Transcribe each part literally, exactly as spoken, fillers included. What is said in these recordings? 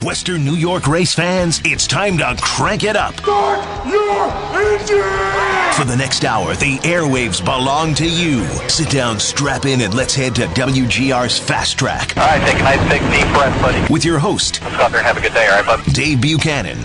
Western New York race fans, it's time to crank it up. Start your engine! For the next hour, the airwaves belong to you. Sit down, strap in, and let's head to W G R's Fast Track. All right, take a nice big deep breath, buddy. With your host, let's go out there and have a good day, all right, bud? Dave Buchanan.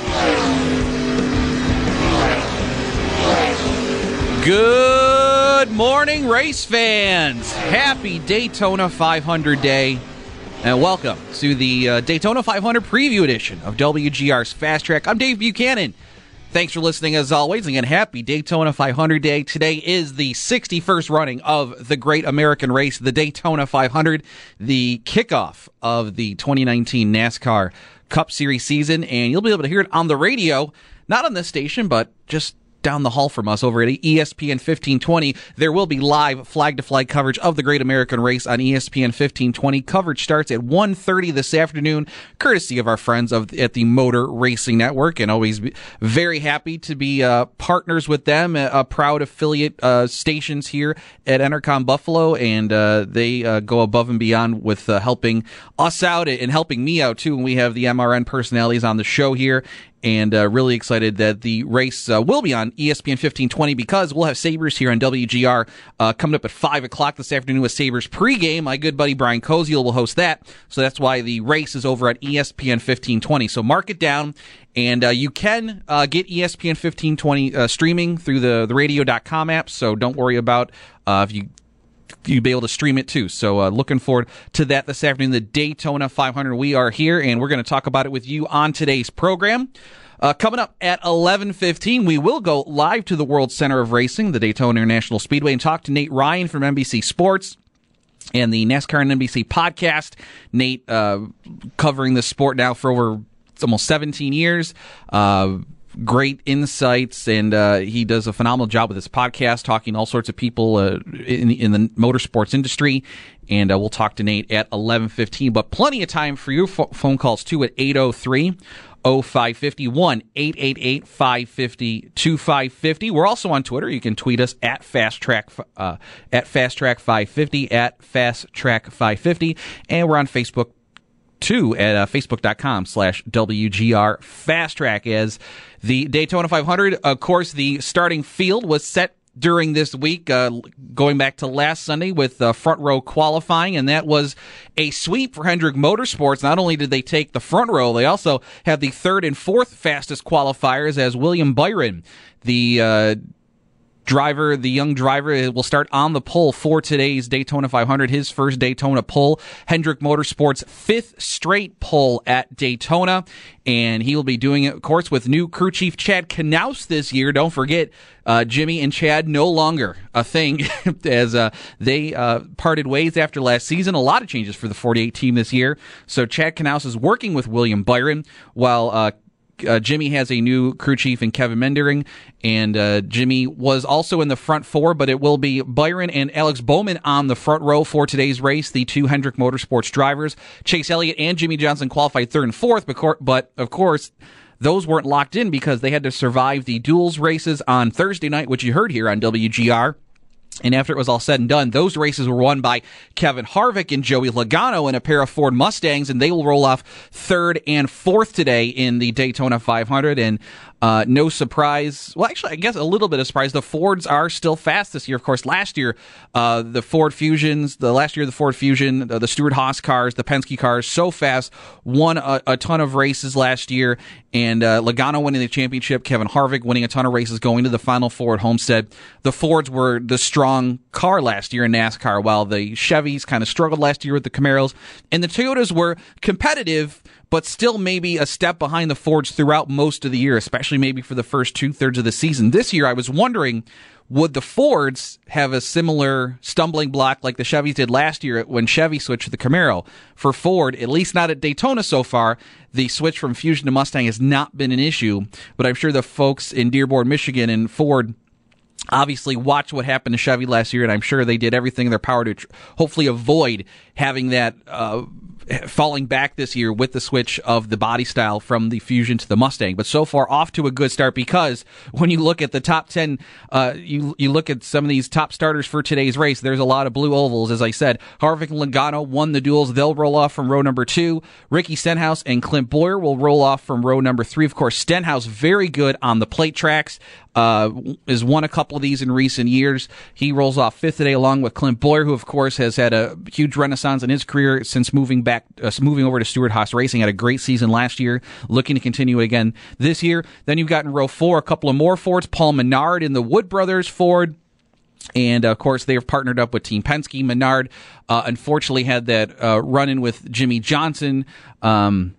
Good morning, race fans. Happy Daytona five hundred Day. And welcome to the uh, Daytona five hundred preview edition of W G R's Fast Track. I'm Dave Buchanan. Thanks for listening as always. Again, happy Daytona five hundred Day. Today is the sixty-first running of the Great American Race, the Daytona five hundred, the kickoff of the twenty nineteen NASCAR Cup Series season. And you'll be able to hear it on the radio, not on this station, but just down the hall from us over at E S P N fifteen twenty. There will be live flag-to-flag coverage of the Great American Race on E S P N fifteen twenty. Coverage starts at one thirty this afternoon, courtesy of our friends of at the Motor Racing Network, and always be very happy to be uh, partners with them, a, a proud affiliate uh, stations here at Entercom Buffalo, and uh, they uh, go above and beyond with uh, helping us out and helping me out, too, when we have the M R N personalities on the show here. And uh, really excited that the race uh, will be on E S P N fifteen twenty because we'll have Sabres here on W G R uh, coming up at five o'clock this afternoon with Sabres pregame. My good buddy Brian Koziel will host that. So that's why the race is over at E S P N fifteen twenty. So mark it down. And uh, you can uh, get E S P N fifteen twenty uh, streaming through the, the radio dot com app. So don't worry about uh, if you... you'll be able to stream it too. So uh, looking forward to that this afternoon, the Daytona five hundred. We are here, and we're going to talk about it with you on today's program. Uh, coming up at eleven fifteen, we will go live to the World Center of Racing, the Daytona International Speedway, and talk to Nate Ryan from N B C Sports and the NASCAR and N B C podcast. Nate uh, covering the sport now for over almost seventeen years. Uh, Great insights, and uh, he does a phenomenal job with his podcast, talking to all sorts of people uh, in, in the motorsports industry. And uh, we'll talk to Nate at eleven fifteen. But plenty of time for your fo- phone calls, too, at eight oh three oh five five oh, one eight eight eight five five oh two five five oh. We're also on Twitter. You can tweet us at FastTrack, uh, at FastTrack five fifty, at FastTrack five fifty. And we're on Facebook, too, at uh, facebook.com slash WGR Fast Track. As the Daytona five hundred, of course, the starting field was set during this week, uh, going back to last Sunday with uh, front row qualifying, and that was a sweep for Hendrick Motorsports. Not only did they take the front row, they also had the third and fourth fastest qualifiers, as William Byron, the uh, driver, the young driver, will start on the pole for today's Daytona five hundred, his first Daytona pole. Hendrick Motorsports' fifth straight pole at Daytona, and he will be doing it, of course, with new crew chief Chad Knaus this year. Don't forget, uh, Jimmy and Chad no longer a thing as uh, they uh, parted ways after last season. A lot of changes for the forty-eight team this year. So Chad Knaus is working with William Byron, while uh, Uh, Jimmy has a new crew chief in Kevin Mendering, and uh, Jimmy was also in the front four, but it will be Byron and Alex Bowman on the front row for today's race, the two Hendrick Motorsports drivers. Chase Elliott and Jimmy Johnson qualified third and fourth, but of course, those weren't locked in because they had to survive the duels races on Thursday night, which you heard here on W G R. And after it was all said and done, those races were won by Kevin Harvick and Joey Logano in a pair of Ford Mustangs, and they will roll off third and fourth today in the Daytona five hundred. And uh, no surprise, well, actually, I guess a little bit of surprise, the Fords are still fast this year. Of course, last year, uh, the Ford Fusions, the last year of the Ford Fusion, uh, the Stewart-Haas cars, the Penske cars, so fast, won a, a ton of races last year, and uh, Logano winning the championship, Kevin Harvick winning a ton of races, going to the Final Four at Homestead. The Fords were the strong car last year in NASCAR, while the Chevys kind of struggled last year with the Camaros, and the Toyotas were competitive, but still maybe a step behind the Fords throughout most of the year, especially maybe for the first two-thirds of the season. This year, I was wondering, would the Fords have a similar stumbling block like the Chevys did last year when Chevy switched to the Camaro? For Ford, at least not at Daytona so far, the switch from Fusion to Mustang has not been an issue, but I'm sure the folks in Dearborn, Michigan and Ford obviously watched what happened to Chevy last year, and I'm sure they did everything in their power to tr- hopefully avoid having that uh, falling back this year with the switch of the body style from the Fusion to the Mustang. But so far, off to a good start, because when you look at the top ten, uh, you you look at some of these top starters for today's race, there's a lot of blue ovals. As I said, Harvick and Logano won the duels. They'll roll off from row number two. Ricky Stenhouse and Clint Bowyer will roll off from row number three. Of course, Stenhouse, very good on the plate tracks, uh, has won a couple of these in recent years. He rolls off fifth today, along with Clint Bowyer, who, of course, has had a huge renaissance in his career since moving back, uh, moving over to Stewart-Haas Racing. Had a great season last year, looking to continue it again this year. Then you've got in row four a couple of more Fords. Paul Menard in the Wood Brothers Ford. And, of course, they've partnered up with Team Penske. Menard, uh, unfortunately, had that uh, run-in with Jimmy Johnson. Um,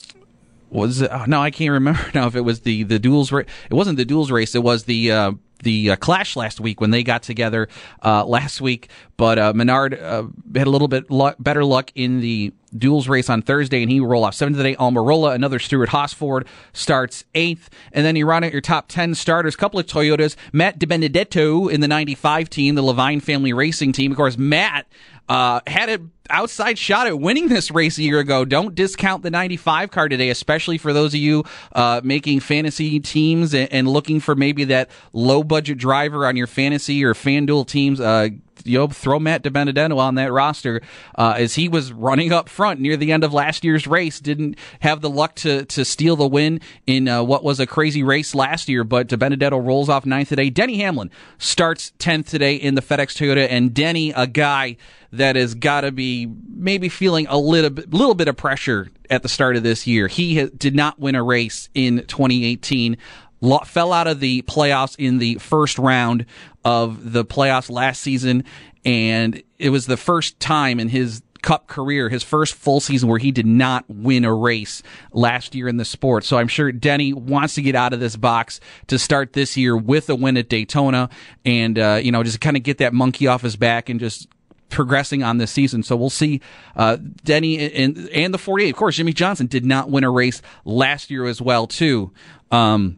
was it, oh, no, I can't remember now if it was the, the duels race. It wasn't the duels race. It was the uh, the uh, Clash last week when they got together uh, last week. But uh, Menard uh, had a little bit luck, better luck in the duels race on Thursday, and he will roll off seventh today. Almirola, another Stewart-Haas Ford, starts eighth. And then you run out your top ten starters, a couple of Toyotas. Matt DiBenedetto in the ninety-five team, the Levine family racing team. Of course, Matt uh, had an outside shot at winning this race a year ago. Don't discount the ninety-five car today, especially for those of you uh, making fantasy teams and, and looking for maybe that low-budget driver on your fantasy or FanDuel teams. Uh, You know, throw Matt DiBenedetto on that roster, uh, as he was running up front near the end of last year's race. Didn't have the luck to to steal the win in uh, what was a crazy race last year, but DiBenedetto rolls off ninth today. Denny Hamlin starts tenth today in the FedEx Toyota, and Denny, a guy that has got to be maybe feeling a little bit, little bit of pressure at the start of this year. He ha- did not win a race in twenty eighteen. Fell out of the playoffs in the first round of the playoffs last season, and it was the first time in his Cup career, his first full season, where he did not win a race last year in the sport. So I'm sure Denny wants to get out of this box to start this year with a win at Daytona, and uh, you know, just kind of get that monkey off his back and just progressing on this season. So we'll see uh, Denny and, and the forty-eight. Of course, Jimmy Johnson did not win a race last year as well, too. Um,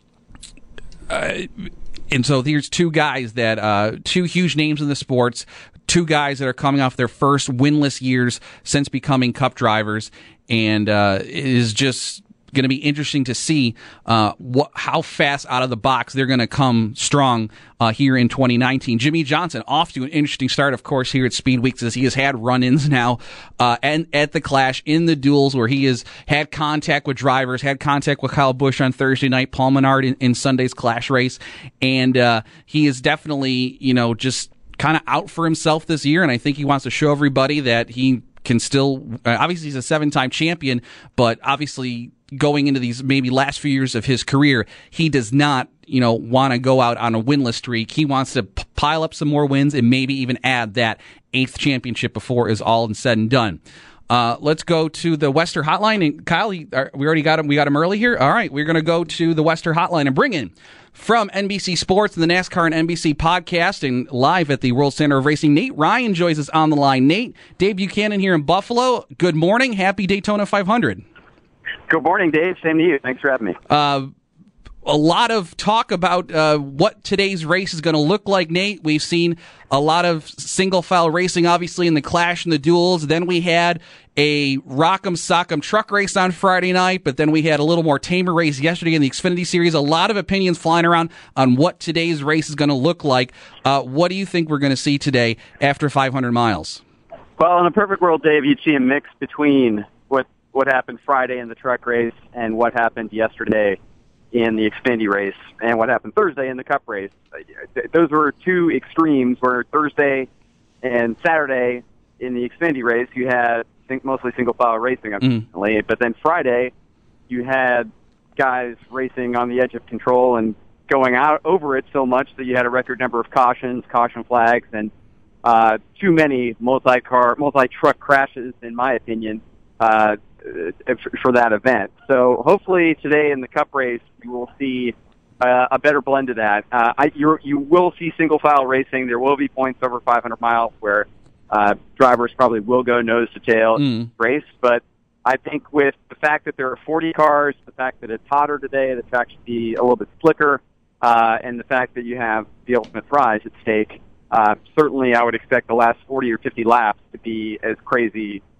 Uh, and so here's two guys that, uh, two huge names in the sports, two guys that are coming off their first winless years since becoming Cup drivers, and uh, it is just going to be interesting to see uh, what, how fast out of the box they're going to come strong uh, here in twenty nineteen. Jimmy Johnson off to an interesting start, of course, here at Speed Weeks, as he has had run-ins now uh, and at the Clash, in the duels, where he has had contact with drivers, had contact with Kyle Busch on Thursday night, Paul Menard in, in Sunday's Clash race, and uh, he is definitely, you know, just kind of out for himself this year, and I think he wants to show everybody that he can still, uh, obviously he's a seven-time champion, but obviously going into these maybe last few years of his career, he does not, you know, want to go out on a winless streak. He wants to p- pile up some more wins and maybe even add that eighth championship before is all said and done. Uh, let's go to the Wester Hotline. And Kyle, we already got him. We got him early here. All right, we're going to go to the Wester Hotline and bring in from N B C Sports and the NASCAR and N B C podcast and live at the World Center of Racing, Nate Ryan joins us on the line. Nate, Dave Buchanan here in Buffalo. Good morning. Happy Daytona five hundred. Good morning, Dave. Same to you. Thanks for having me. Uh, a lot of talk about uh, what today's race is going to look like, Nate. We've seen a lot of single-file racing, obviously, in the Clash and the duels. Then we had a Rock'em Sock'em truck race on Friday night, but then we had a little more tamer race yesterday in the Xfinity Series. A lot of opinions flying around on what today's race is going to look like. Uh, what do you think we're going to see today after five hundred miles? Well, in a perfect world, Dave, you'd see a mix between what what happened Friday in the truck race and what happened yesterday in the Xfinity race and what happened Thursday in the Cup race. Those were two extremes where Thursday and Saturday in the Xfinity race you had mostly single-file racing, unfortunately. Mm. But then Friday you had guys racing on the edge of control and going out over it so much that you had a record number of cautions, caution flags, and uh, too many multi-car, multi-truck crashes, in my opinion, uh, for that event. So hopefully today in the Cup race we will see uh, a better blend of that. Uh, I, you're, you will see single-file racing. There will be points over five hundred miles where uh, drivers probably will go nose to tail mm. race. But I think with the fact that there are forty cars, the fact that it's hotter today, the track should be a little bit slicker, uh, and the fact that you have the ultimate prize at stake, uh, certainly I would expect the last forty or fifty laps to be as crazy uh,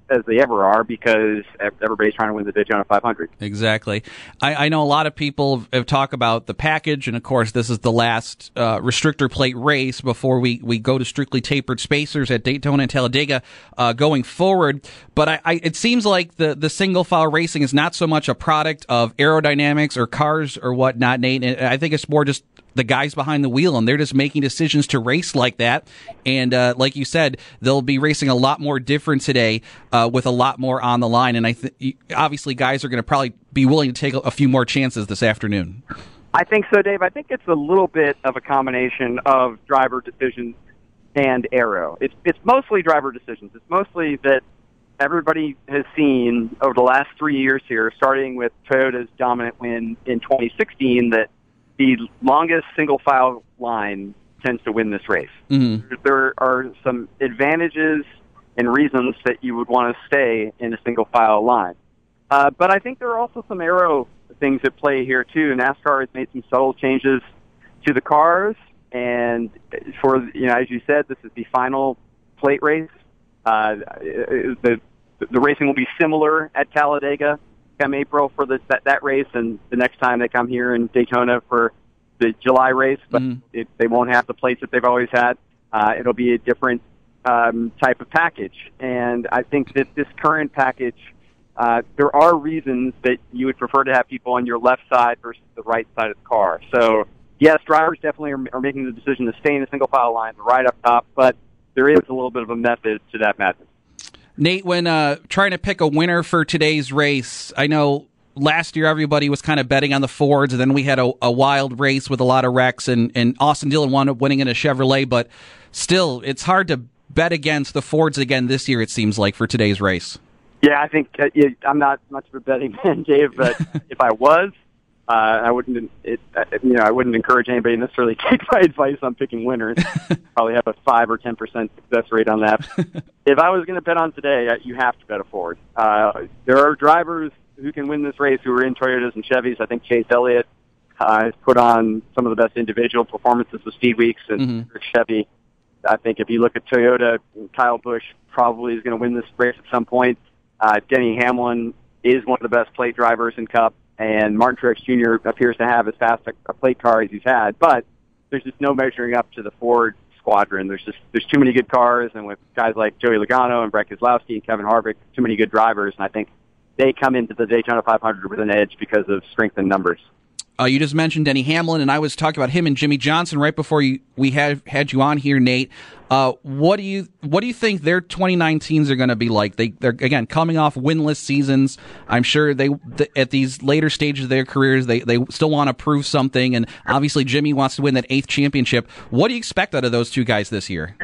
as they ever are because everybody's trying to win the Daytona five hundred. Exactly. I, I know a lot of people have talked about the package, and of course this is the last uh, restrictor plate race before we, we go to strictly tapered spacers at Daytona and Talladega uh, going forward. But I, I, it seems like the, the single file racing is not so much a product of aerodynamics or cars or whatnot, Nate. And I think it's more just the guys behind the wheel, and they're just making decisions to race like that. And uh, like you said, they'll be racing a lot more different today uh, with a lot more on the line. And I th- obviously guys are going to probably be willing to take a few more chances this afternoon. I think so, Dave. I think it's a little bit of a combination of driver decisions and aero. It's, it's mostly driver decisions. It's mostly that everybody has seen over the last three years here, starting with Toyota's dominant win in twenty sixteen, that the longest single-file line tends to win this race. Mm-hmm. There are some advantages and reasons that you would want to stay in a single-file line. Uh, but I think there are also some aero things at play here, too. NASCAR has made some subtle changes to the cars, and for, you know, as you said, this is the final plate race. Uh, the, the racing will be similar at Talladega come April for the, that, that race, and the next time they come here in Daytona for the July race, but mm. it, they won't have the plates that they've always had. Uh, it'll be a different um, type of package, and I think that this current package, uh, there are reasons that you would prefer to have people on your left side versus the right side of the car. So, yes, drivers definitely are, are making the decision to stay in a single-file line, right up top, but there is a little bit of a method to that madness. Nate, when uh, trying to pick a winner for today's race, I know last year everybody was kind of betting on the Fords, and then we had a, a wild race with a lot of wrecks, and, and Austin Dillon wound up winning in a Chevrolet, but still, it's hard to bet against the Fords again this year, it seems like, for today's race. Yeah, I think uh, it, I'm not much of a betting man, Dave, but if I was, uh, I wouldn't. It, uh, you know, I wouldn't encourage anybody to necessarily take my advice on picking winners. Probably have a five or ten percent success rate on that. If I was going to bet on today, you have to bet a Ford. Uh, there are drivers who can win this race who are in Toyotas and Chevys. I think Chase Elliott uh, has put on some of the best individual performances with Steve Weeks and mm-hmm. Chevy. I think if you look at Toyota, Kyle Busch probably is going to win this race at some point. Uh, Denny Hamlin is one of the best plate drivers in Cup, and Martin Truex Junior appears to have as fast a, a plate car as he's had. But there's just no measuring up to the Ford squadron. There's just there's too many good cars, and with guys like Joey Logano and Brett Keselowski and Kevin Harvick, too many good drivers, and I think they come into the Daytona five hundred with an edge because of strength in numbers. Uh, you just mentioned Denny Hamlin, and I was talking about him and Jimmy Johnson right before you, we had had you on here, Nate. Uh, what do you what do you think their twenty nineteens are going to be like? They they're again coming off winless seasons. I'm sure they th- at these later stages of their careers, they they still want to prove something, and obviously Jimmy wants to win that eighth championship. What do you expect out of those two guys this year?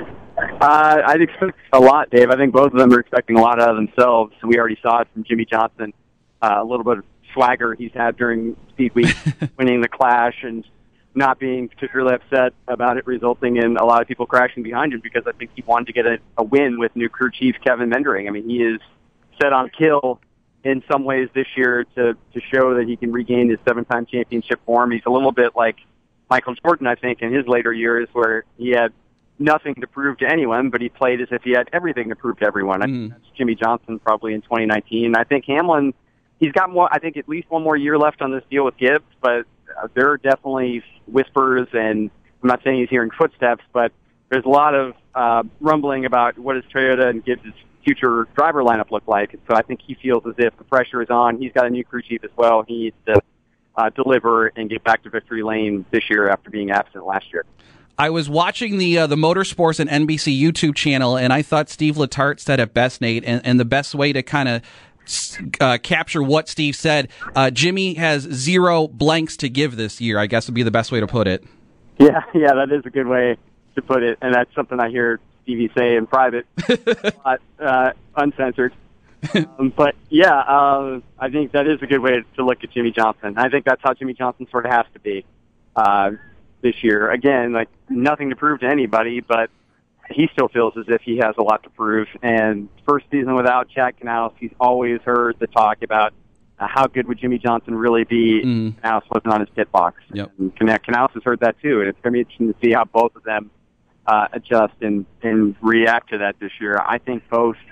Uh, I'd expect a lot, Dave. I think both of them are expecting a lot out of themselves. We already saw it from Jimmy Johnson, uh, a little bit of swagger he's had during Speed Week, winning the Clash and not being particularly upset about it, resulting in a lot of people crashing behind him because I think he wanted to get a, a win with new crew chief Kevin Mendering. I mean, he is set on kill in some ways this year to, to show that he can regain his seven-time championship form. He's a little bit like Michael Jordan, I think, in his later years where he had nothing to prove to anyone, but he played as if he had everything to prove to everyone. Mm. I think that's Jimmy Johnson probably in twenty nineteen. I think Hamlin, he's got more, I think at least one more year left on this deal with Gibbs, but uh, there are definitely whispers, and I'm not saying he's hearing footsteps, but there's a lot of uh, rumbling about what does Toyota and Gibbs' future driver lineup look like. So I think he feels as if the pressure is on. He's got a new crew chief as well. He needs to uh, deliver and get back to victory lane this year after being absent last year. I was watching the uh, the Motorsports and N B C YouTube channel, and I thought Steve Letarte said it best, Nate, and, and the best way to kind of uh, capture what Steve said, uh, Jimmy has zero blanks to give this year, I guess would be the best way to put it. Yeah, yeah, that is a good way to put it, and that's something I hear Stevie say in private, a lot, uh, uncensored. um, but, yeah, uh, I think that is a good way to look at Jimmy Johnson. I think that's how Jimmy Johnson sort of has to be. Uh, this year. Again, like nothing to prove to anybody, but he still feels as if he has a lot to prove. And first season without Chad Canales, he's always heard the talk about uh, how good would Jimmy Johnson really be mm. if Canales wasn't on his pit box. Yep. And Canales has heard that too, and it's going to be interesting to see how both of them uh, adjust and, and react to that this year. I think both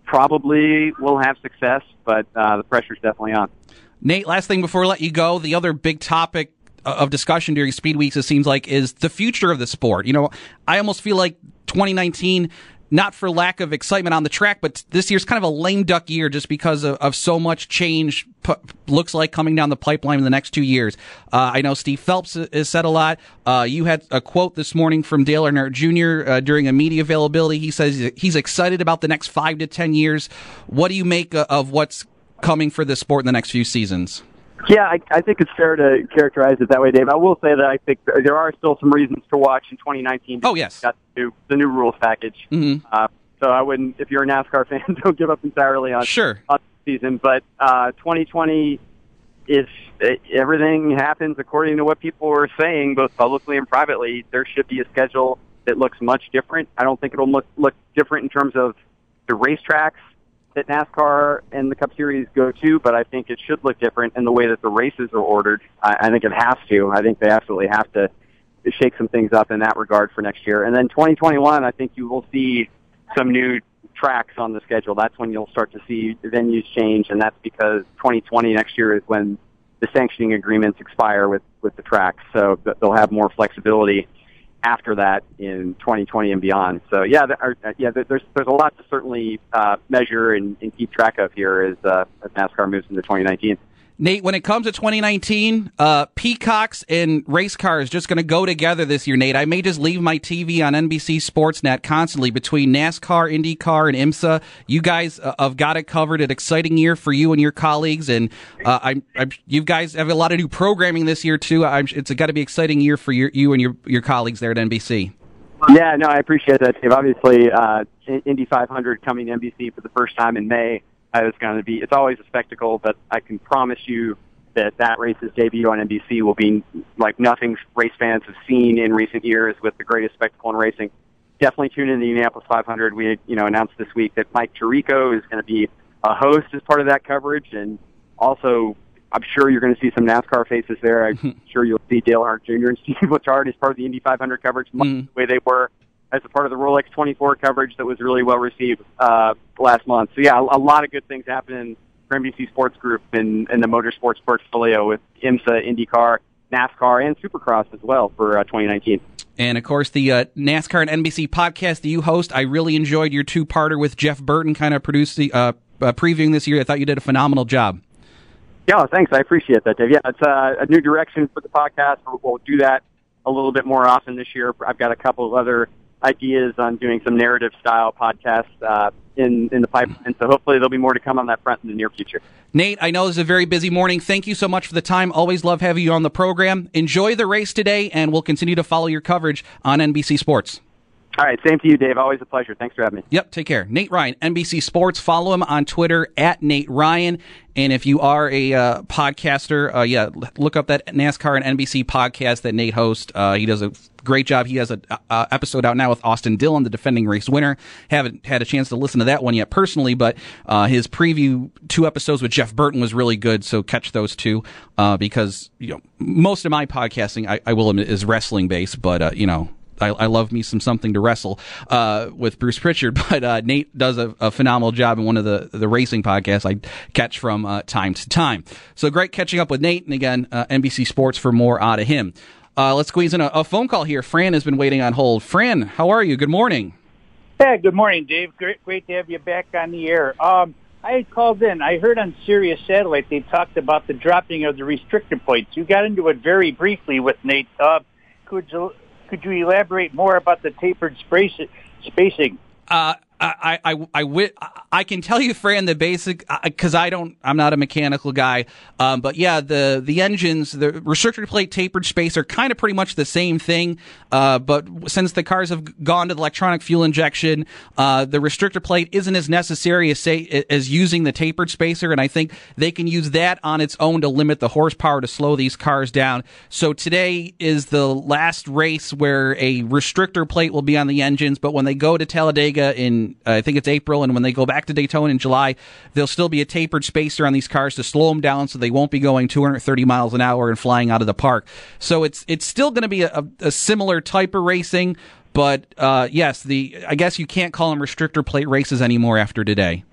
probably will have success, but uh, the pressure's definitely on. Nate, last thing before we let you go, the other big topic of discussion during Speed Weeks, it seems like, is the future of the sport. You know, I almost feel like twenty nineteen, not for lack of excitement on the track, but this year's kind of a lame duck year just because of, of so much change p- looks like coming down the pipeline in the next two years. Uh, I know Steve Phelps has said a lot. Uh, you had a quote this morning from Dale Earnhardt Junior Uh, during a media availability. He says he's excited about the next five to ten years. What do you make of what's coming for the sport in the next few seasons? Yeah, I, I think it's fair to characterize it that way, Dave. I will say that I think there are still some reasons to watch in twenty nineteen. Oh, yes. Got the new, the new rules package. Mm-hmm. Uh, so I wouldn't, if you're a NASCAR fan, don't give up entirely on, sure. on the season. But uh, twenty twenty, if everything happens according to what people are saying, both publicly and privately, there should be a schedule that looks much different. I don't think it'll look, look different in terms of the racetracks that NASCAR and the Cup Series go to, but I think it should look different in the way that the races are ordered. I, I think it has to. I think they absolutely have to shake some things up in that regard for next year. And then twenty twenty-one, I think you will see some new tracks on the schedule. That's when you'll start to see venues change, and that's because twenty twenty next year is when the sanctioning agreements expire with, with the tracks, so they'll have more flexibility after that in twenty twenty and beyond. So yeah, there are, yeah, there's there's a lot to certainly uh, measure and, and keep track of here as, uh, as NASCAR moves into twenty nineteen. Nate, when it comes to twenty nineteen, uh, peacocks and race cars just going to go together this year, Nate. I may just leave my T V on N B C Sportsnet constantly between NASCAR, IndyCar, and IMSA. You guys uh, have got it covered. An exciting year for you and your colleagues, and uh, I'm, I'm, you guys have a lot of new programming this year too. I'm, it's got to be an exciting year for your, you and your your colleagues there at N B C. Yeah, no, I appreciate that, Dave. Obviously, uh, Indy five hundred coming to N B C for the first time in May. Uh, it's going to be, it's always a spectacle, but I can promise you that that race's debut on N B C will be like nothing race fans have seen in recent years, with the greatest spectacle in racing. Definitely tune in to the Indianapolis five hundred. We, you know, announced this week that Mike Tirico is going to be a host as part of that coverage, and also I'm sure you're going to see some NASCAR faces there. I'm sure you'll see Dale Earnhardt Junior and Steve Letarte as part of the Indy five hundred coverage, much mm. the way they were as a part of the Rolex twenty-four coverage that was really well received uh, last month. So yeah, a, a lot of good things happening for N B C Sports Group and, and the motorsports portfolio with IMSA, IndyCar, NASCAR, and Supercross as well for uh, twenty nineteen. And, of course, the uh, NASCAR and N B C podcast that you host. I really enjoyed your two-parter with Jeff Burton, kind of producing, uh, uh, previewing this year. I thought you did a phenomenal job. Yeah, thanks. I appreciate that, Dave. Yeah, it's uh, a new direction for the podcast. We'll, we'll do that a little bit more often this year. I've got a couple of other ideas on doing some narrative-style podcasts uh, in, in the pipeline, so hopefully there'll be more to come on that front in the near future. Nate, I know this is a very busy morning. Thank you so much for the time. Always love having you on the program. Enjoy the race today, and we'll continue to follow your coverage on N B C Sports. All right, same to you, Dave. Always a pleasure. Thanks for having me. Yep, take care. Nate Ryan, N B C Sports. Follow him on Twitter, at Nate Ryan. And if you are a uh, podcaster, uh, yeah, look up that NASCAR and N B C podcast that Nate hosts. Uh, he does a great job. He has an uh, episode out now with Austin Dillon, the defending race winner. Haven't had a chance to listen to that one yet personally, but uh, his preview two episodes with Jeff Burton was really good, so catch those two uh, because you know most of my podcasting, I, I will admit, is wrestling-based, but, uh, you know, I, I love me some something to wrestle uh, with Bruce Pritchard, but uh, Nate does a, a phenomenal job in one of the, the racing podcasts I catch from uh, time to time. So great catching up with Nate, and again, uh, N B C Sports for more out of him. Uh, let's squeeze in a, a phone call here. Fran has been waiting on hold. Fran, how are you? Good morning. Hey, good morning, Dave. Great, great to have you back on the air. Um, I had called in. I heard on Sirius Satellite they talked about the dropping of the restrictor points. You got into it very briefly with Nate. Uh, could you could you elaborate more about the tapered space, spacing? Uh, I, I, I, I, I can tell you, Fran, the basic, because I don't, I'm not a mechanical guy, um, but yeah, the, the engines, the restrictor plate, tapered space are kind of pretty much the same thing, uh, but since the cars have gone to the electronic fuel injection, uh, the restrictor plate isn't as necessary as, say, as using the tapered spacer, and I think they can use that on its own to limit the horsepower to slow these cars down. So today is the last race where a restrictor plate will be on the engines, but when they go to Talladega in Uh, I think it's April, and when they go back to Daytona in July, there'll still be a tapered spacer on these cars to slow them down so they won't be going two hundred thirty miles an hour and flying out of the park. So it's it's still going to be a, a similar type of racing, but uh, yes, the I guess you can't call them restrictor plate races anymore after today.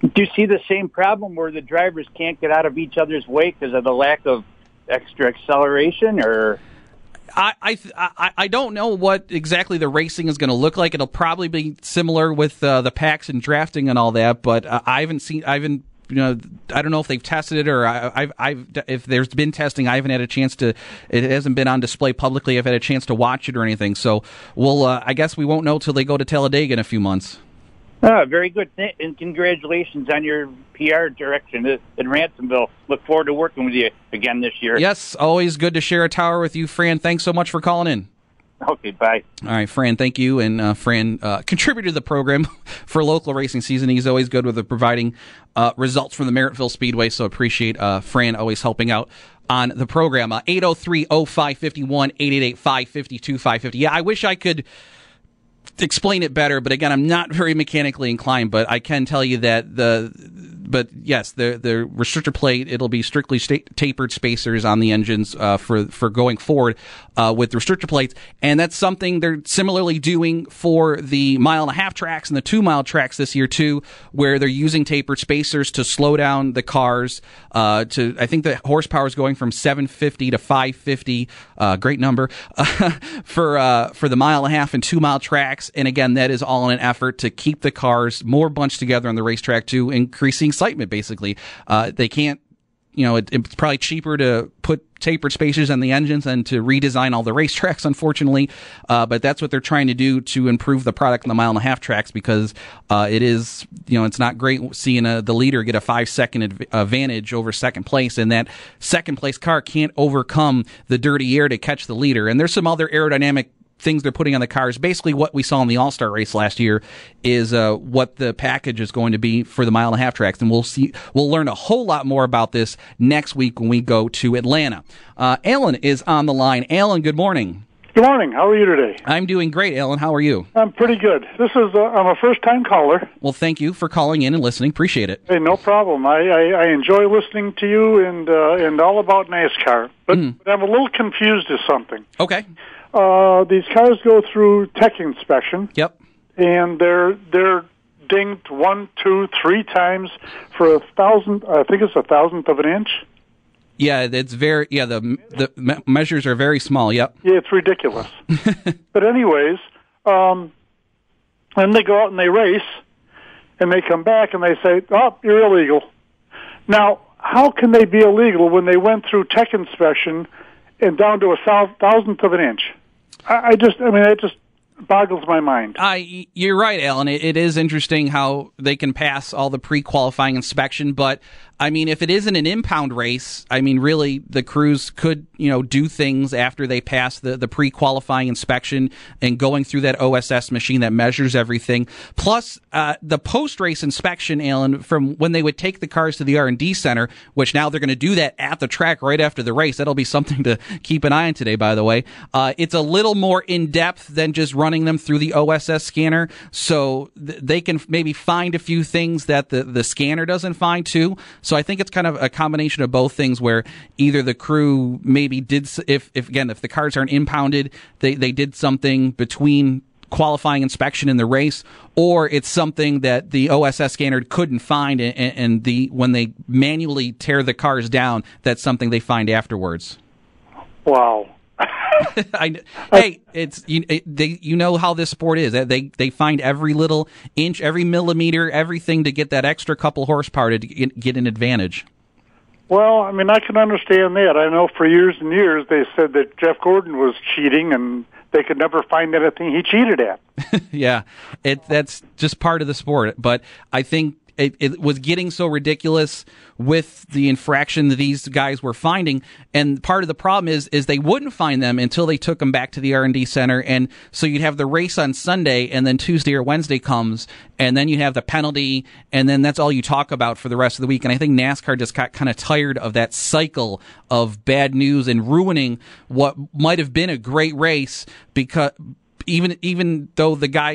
Do you see the same problem where the drivers can't get out of each other's way because of the lack of extra acceleration, or? I, I I I don't know what exactly the racing is going to look like. It'll probably be similar with uh, the packs and drafting and all that, but uh, I haven't seen. I haven't. You know, I don't know if they've tested it or I, I've, I've, if there's been testing. I haven't had a chance to. It hasn't been on display publicly. I've had a chance to watch it or anything. So, we'll. Uh, I guess we won't know till they go to Talladega in a few months. Ah, very good, and congratulations on your P R direction in Ransomville. Look forward to working with you again this year. Yes, always good to share a tower with you, Fran. Thanks so much for calling in. Okay, bye. All right, Fran, thank you. And uh, Fran uh, contributed to the program for local racing season. He's always good with providing uh, results from the Merrittville Speedway, so appreciate uh, Fran always helping out on the program. Uh, eight oh three oh five five one, eight eight eight, five five two, five five zero. Yeah, I wish I could explain it better, but again, I'm not very mechanically inclined, but I can tell you that the but yes, the the restrictor plate, it'll be strictly sta- tapered spacers on the engines uh, for for going forward uh, with the restrictor plates, and that's something they're similarly doing for the mile and a half tracks and the two mile tracks this year too, where they're using tapered spacers to slow down the cars. Uh, to I think the horsepower is going from seven fifty to five fifty, uh, great number uh, for uh, for the mile and a half and two mile tracks, and again, that is all in an effort to keep the cars more bunched together on the racetrack to increasing excitement, basically. Uh, they can't, you know, it, it's probably cheaper to put tapered spacers on the engines than to redesign all the racetracks, unfortunately. Uh, but that's what they're trying to do to improve the product on the mile and a half tracks, because uh, it is, you know, it's not great seeing a, the leader get a five second adv- advantage over second place, and that second place car can't overcome the dirty air to catch the leader. And there's some other aerodynamic things they're putting on the cars. Basically what we saw in the All-Star race last year is uh, what the package is going to be for the mile and a half tracks, and we'll see. We'll learn a whole lot more about this next week when we go to Atlanta. Uh, Alan is on the line. Alan, good morning. Good morning. How are you today? I'm doing great, Alan. How are you? I'm pretty good. This is uh, I'm a first-time caller. Well, thank you for calling in and listening. Appreciate it. Hey, no problem. I, I, I enjoy listening to you and uh, and all about NASCAR, but, mm. but I'm a little confused as something. Okay. Uh, these cars go through tech inspection. Yep. And they're they're dinged one, two, three times for a thousandth. I think it's a thousandth of an inch. Yeah, it's very. Yeah, the the me- measures are very small. Yep. Yeah, it's ridiculous. But anyways, um, and they go out and they race, and they come back and they say, "Oh, you're illegal." Now, how can they be illegal when they went through tech inspection and down to a thousandth of an inch? I, I just, I mean, it just boggles my mind. I, you're right, Alan. It, it is interesting how they can pass all the pre-qualifying inspection, but I mean, if it isn't an impound race, I mean, really, the crews could, you know, do things after they pass the, the pre-qualifying inspection and going through that O S S machine that measures everything. Plus, uh, the post-race inspection, Alan, from when they would take the cars to the R and D center, which now they're going to do that at the track right after the race. That'll be something to keep an eye on today, by the way. Uh, it's a little more in-depth than just running them through the O S S scanner, so th- they can maybe find a few things that the, the scanner doesn't find, too. So I think it's kind of a combination of both things, where either the crew maybe did, if, if again, if the cars aren't impounded, they, they did something between qualifying inspection in the race, or it's something that the O S S scanner couldn't find, and, and the when they manually tear the cars down, that's something they find afterwards. Wow. I, hey, it's you. It, they, you know how this sport is. They they find every little inch, every millimeter, everything to get that extra couple horsepower to get, get an advantage. Well, I mean, I can understand that. I know for years and years they said that Jeff Gordon was cheating, and they could never find anything he cheated at. Yeah, it that's just part of the sport. But I think It, it was getting so ridiculous with the infraction that these guys were finding, and part of the problem is is they wouldn't find them until they took them back to the R and D center, and so you'd have the race on Sunday, and then Tuesday or Wednesday comes, and then you have the penalty, and then that's all you talk about for the rest of the week. And I think NASCAR just got kind of tired of that cycle of bad news and ruining what might have been a great race, because even even though the guy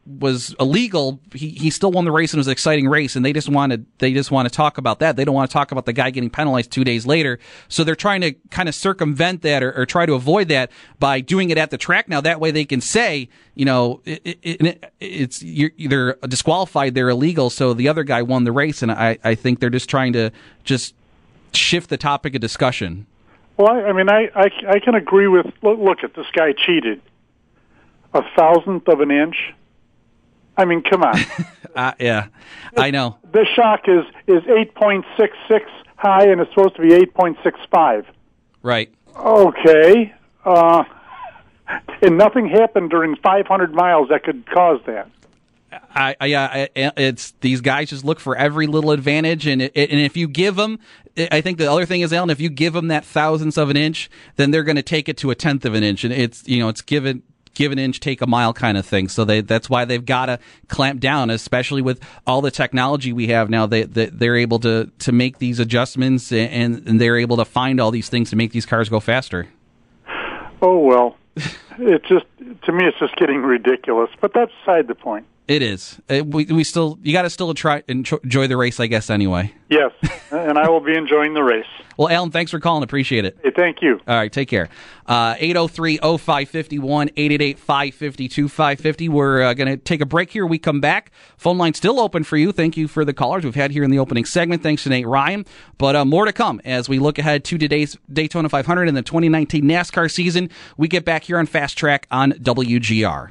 was illegal, he, he still won the race and it was an exciting race, and they just want to they just want to talk about that. They don't want to talk about the guy getting penalized two days later. So they're trying to kind of circumvent that or, or try to avoid that by doing it at the track now. That way they can say, you know, it, it, it, it's you're either disqualified, they're illegal, so the other guy won the race. And I, I think they're just trying to just shift the topic of discussion. Well, I, I mean, I, I, I can agree with, look, look at this guy cheated. A thousandth of an inch? I mean, come on. uh, yeah, I know. The shock is, is eight point six six high, and it's supposed to be eight point six five. Right. Okay. Uh, and nothing happened during five hundred miles that could cause that. I, I, I, it's these guys just look for every little advantage, and it, and if you give them, I think the other thing is, Alan, if you give them that thousandth of an inch, then they're going to take it to a tenth of an inch, and it's you know it's given. give an inch, take a mile kind of thing. So they, that's why they've got to clamp down, especially with all the technology we have now. They, they, they're able to, to make these adjustments, and, and they're able to find all these things to make these cars go faster. Oh, well, it's just, to me, it's just getting ridiculous. But that's beside the point. It is. It, we, we still, you got to still try enjoy the race, I guess, anyway. Yes, and I will be enjoying the race. Well, Alan, thanks for calling. Appreciate it. Hey, thank you. All right, take care. Uh, eight oh three oh five five one, eight eight eight, five five two, five five zero. We're uh, going to take a break here. We come back. Phone line's still open for you. Thank you for the callers we've had here in the opening segment. Thanks to Nate Ryan. But uh, more to come as we look ahead to today's Daytona five hundred and the twenty nineteen NASCAR season. We get back here on Fast Track on W G R.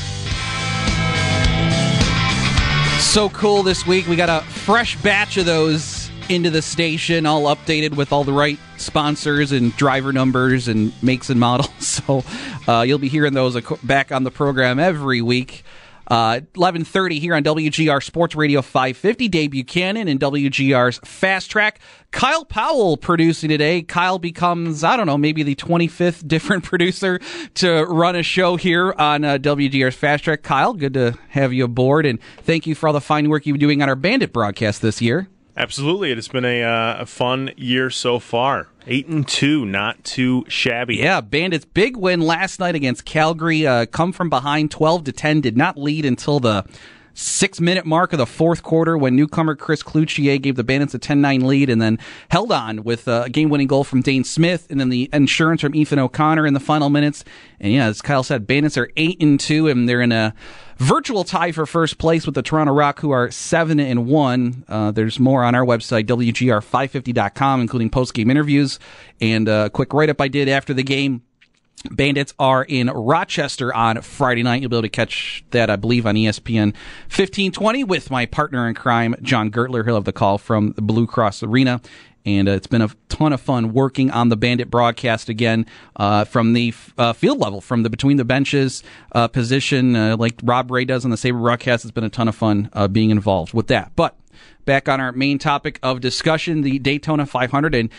So cool this week. We got a fresh batch of those into the station, all updated with all the right sponsors and driver numbers and makes and models. So uh, you'll be hearing those back on the program every week. Uh, eleven thirty here on W G R Sports Radio five fifty. Dave Buchanan and W G R's Fast Track. Kyle Powell producing today. Kyle becomes, I don't know, maybe the twenty-fifth different producer to run a show here on uh, W G R's Fast Track. Kyle, good to have you aboard, and thank you for all the fine work you've been doing on our Bandit broadcast this year. Absolutely. It has been a, uh, a fun year so far. Eight and two, not too shabby. Yeah, Bandits' big win last night against Calgary. Uh, come from behind twelve to ten, did not lead until the six-minute mark of the fourth quarter when newcomer Chris Cloutier gave the Bandits a ten nine lead, and then held on with a game-winning goal from Dane Smith, and then the insurance from Ethan O'Connor in the final minutes. And yeah, as Kyle said, Bandits are eight and two, and they're in a virtual tie for first place with the Toronto Rock, who are seven and one. Uh, there's more on our website, W G R five fifty dot com, including post-game interviews and a quick write-up I did after the game. Bandits are in Rochester on Friday night. You'll be able to catch that, I believe, on E S P N fifteen twenty with my partner in crime, John Gertler. He'll have the call from the Blue Cross Arena. And uh, it's been a ton of fun working on the Bandit broadcast again uh, from the uh, field level, from the between the benches uh, position, uh, like Rob Ray does on the Sabre broadcast. It's been a ton of fun uh, being involved with that. But back on our main topic of discussion, the Daytona five hundred, and